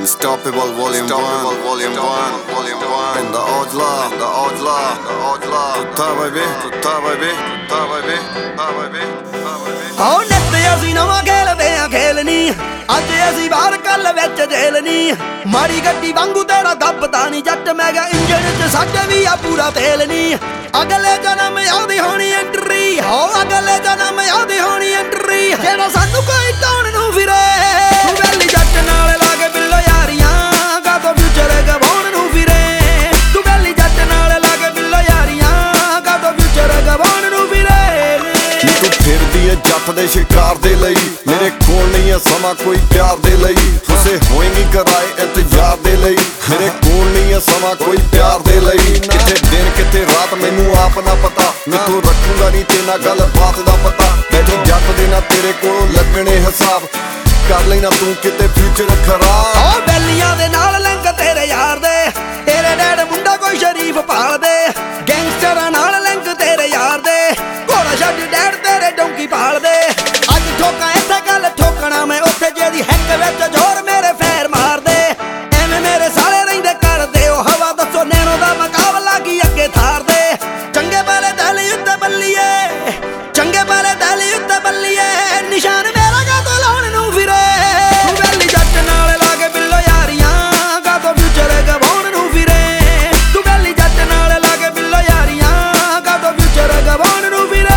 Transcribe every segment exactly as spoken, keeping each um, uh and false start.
Unstoppable volume one, volume one, volume one. In the Ojla, the Ojla, the Ojla. Tutta baby, tutta baby, tutta baby, tutta baby, tutta baby. Oh, nette ਅਸੀਂ ਨਵਾਂ ਖੇਲਦੇ ਆ ਖੇਲਨੀ ਅੱਜ ਅਸੀਂ ਬਾਹਰ ਕੱਲ ਵਿੱਚ ਜੇਲਨੀ ਮਾੜੀ ਗੱਡੀ ਵਾਂਗੂ ਤੇਰਾ ਦੱਬਦਾ ਨਹੀਂ ਜੱਟ ਮੈਂ ਗਿਆ ਇੰਜਣ ਚ ਸਾਡੇ ਵੀ ਆ ਪੂਰਾ ਤੇਲ ਨੀ ਅਗਲੇ ਜਨਮ ਆਉਂਦੀ ਹੋਣੀ ਐਂਟਰੀ ਹੋ ਅਗਲੇ ਜਨਮ ਆਉਂਦੀ ਹੋਣੀ ਐਂਟਰੀ ਜਿਹੜਾ ਸਾਨੂੰ ਕੋਈ ਟਾਉਣ ਨੂੰ ਫਿਰੇ ਤੂੰ ਵੈਲੀ ਜੱਟ ਨਾਲ ਲਾ ਕੇ ਬਿੱਲੋ ਯਾਰੀਆਂ ਕਾਤੋਂ ਫਿਊਚਰ ਗਵਾਉਣ ਨੂੰ ਫਿਰੇ ਤੂੰ ਵੈਲੀ ਜੱਟ ਨਾਲ ਲਾ ਕੇ ਬਿੱਲੋ ਯਾਰੀਆਂ ਕਾਤੋਂ ਫਿਊਚਰ ਗਵਾਉਣ ਨੂੰ ਫਿਰੇ ਤੂੰ ਫਿਰਦੀ ਏ ਜੱਟ ਦੇ ਸ਼ਿਕਾਰ ਦੇ ਲਈ ਮੇਰੇ ਕੋਲ ਨਹੀਂ ਏ ਸਮਾਂ ਕੋਈ ਪਿਆਰ ਦੇ ਲਈ ਤੁਸੀਂ ਹੋਏਗੀ ਕਰਾਏ ਇੰਤਜ਼ਾਰ ਦੇ ਲਈ ਮੇਰੇ ਕੋਲ ਨਹੀਂ ਏ ਸਮਾਂ ਕੋਈ ਪਿਆਰ ਦੇ ਲਈ ਕਿੱਥੇ ਦਿਨ ਕਿੱਥੇ ਰਾਤ ਮੈਨੂੰ ਆਪ ਨਾ ਪਤਾ ਮੈਥੋਂ ਰੱਖੂਗਾ ਨਹੀਂ ਤੇ ਨਾ ਗੱਲ ਬਾਤ ਦਾ ਪਤਾ ਬੈਠੀ ਜੱਟ ਦੇ ਨਾ ਤੇਰੇ ਕੋਲ ਲੱਗਣੇ ਹਿਸਾਬ ਕਰ ਲੈਣਾ ਤੂੰ ਕਿਤੇ ਫਿਊਚਰ ਖਰਾਬ ਓ ਬੈਲੀਆਂ ਦੇ ਨਾਲ ਲੰਘ ਤੇਰੇ ਯਾਰ ਦੇ ਤੇਰੇ ਡੈਡ ਮੁੰਡਾ ਕੋਈ ਸ਼ਰੀਫ ਪਾਲਦੇ ਗੈਂਗਸਟਰਾਂ ਨਾਲ ਲੰਘ ਤੇਰੇ ਯਾਰ ਦੇ ਘੋੜਾ ਛੱਡ ਡੈਡ ਤੇਰੇ ਡੋਂਕੀ ਪਾਲਦੇ ਅੱਜ ਠੋਕਾਂ ਇੱਥੇ ਗੱਲ ਠੋਕਣਾ ਮੈਂ ਉੱਥੇ ਜਿਹਦੀ ਹੈਕ ਵਿੱਚ ਜ਼ੋਰ ਮੇਰੇ ਫੇਰ ਮਾਰਦੇ ਐਵੇਂ ਮੇਰੇ ਸਾਲੇ ਰਹਿੰਦੇ ਕਰਦੇ ਉਹ ਹਵਾ ਦੱਸੋ ਨੈਣੋ ਦਾ ਮੁਕਾਬਲਾ ਕੀ ਅੱਗੇ ਥਾਰਦੇ ਚੰਗੇ ਵਾਲੇ ਦਿਲ ਉੱਤੇ ਬੱਲੀਏ ਚੰਗੇ ਵਾਲੇ ਦਿਲ ਉੱਤੇ ਬੱਲੀਏ ਨਿਸ਼ਾਨ ਮੇਰਾ ਕਾਤੋਂ ਲਾਉਣ ਨੂੰ ਫਿਰੇ ਤੂੰ ਵੈਲੀ ਜੱਟ ਨਾਲ ਲਾ ਕੇ ਬਿੱਲੋ ਯਾਰੀਆਂ ਕਾਤੋਂ ਫਿਊਚਰ ਗਵਾਉਣ ਨੂੰ ਫਿਰੇ ਤੂੰ ਵੈਲੀ ਜੱਟ ਨਾਲ ਲਾ ਕੇ ਬਿੱਲੋ ਯਾਰੀਆਂ ਕਾਤੋਂ ਫਿਊਚਰ ਗਵਾਉਣ ਨੂੰ ਫਿਰੇ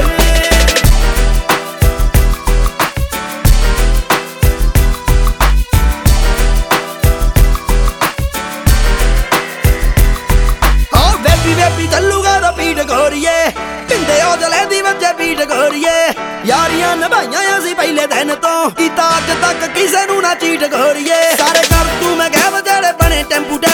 ਓ ਬੇਬੀ ਬੇਬੀ ਚੱਲੂਗਾ ਰਿਪੀਟ ਗੋਰੀਏ ਪਿੰਡੇ ਉਹ ਜਲੇ ਦੀ ਵੱਜੇ ਬੀਟ ਗੋਰੀਏ ਯਾਰੀਆਂ ਨਿਭਾਈਆਂ ਅਸੀਂ ਪਹਿਲੇ ਦਿਨ ਤੋਂ ਕੀਤਾ ਅੱਜ ਤੱਕ ਕਿਸੇ ਨੂੰ ਨਾ ਚੀਟ ਗੋਰੀਏ ਸਾਰੇ ਕਰ ਤੂੰ ਮੈਂ ਗੈਬ ਜਿਹੜੇ ਬਣੇ ਟੈਂਪੂ